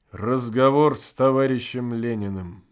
Разговор с товарищем Лениным.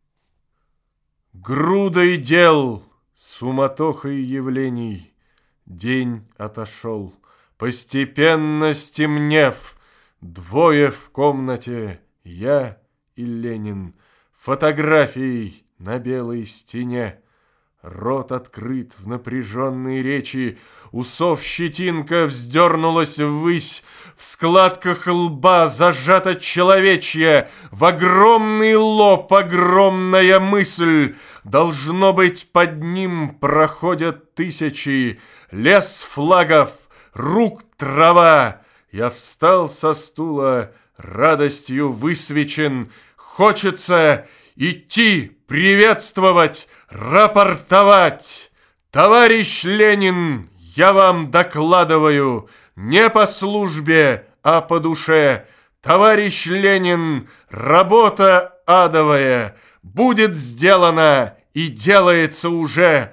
Грудой дел, суматохой явлений день отошел, постепенно стемнев. Двое в комнате, я и Ленин, фотографией на белой стене. Рот открыт в напряженной речи, усов щетинка вздернулась ввысь, в складках лба зажата человечья, в огромный лоб огромная мысль. Должно быть, под ним проходят тысячи, лес флагов, рук трава. Я встал со стула, радостью высвечен, хочется идти, приветствовать, рапортовать. Товарищ Ленин, я вам докладываю, не по службе, а по душе. Товарищ Ленин, работа адовая будет сделана и делается уже.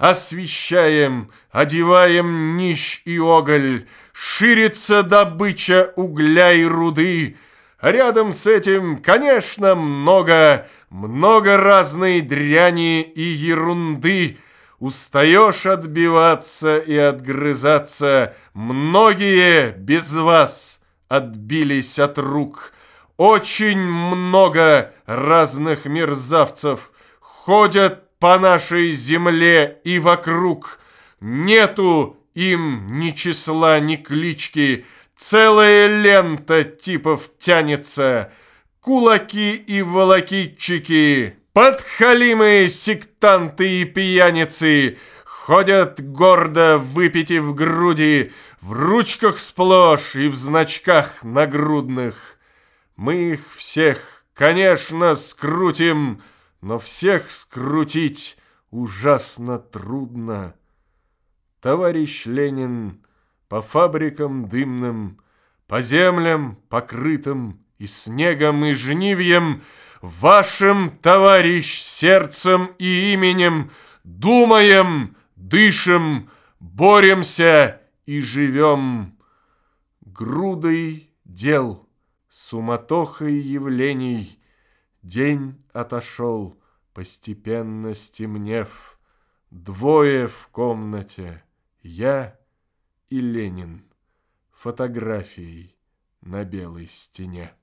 Освещаем, одеваем нищ и оголь, ширится добыча угля и руды. А рядом с этим, конечно, много разной дряни и ерунды. Устаешь отбиваться и отгрызаться. Многие без вас отбились от рук. Очень много разных мерзавцев ходят по нашей земле и вокруг. Нету им ни числа, ни клички. Целая лента типов тянется. Кулаки и волокитчики, подхалимы, сектанты и пьяницы ходят гордо, выпитив груди, в ручках сплошь и в значках нагрудных. Мы их всех, конечно, скрутим, но всех скрутить ужасно трудно. Товарищ Ленин, по фабрикам дымным, по землям покрытым и снегом, и жнивьем, вашим, товарищ, сердцем и именем думаем, дышим, боремся и живем. Грудой дел, суматохой явлений день отошел, постепенно стемнев. Двое в комнате, я и Ленин, фотографией на белой стене.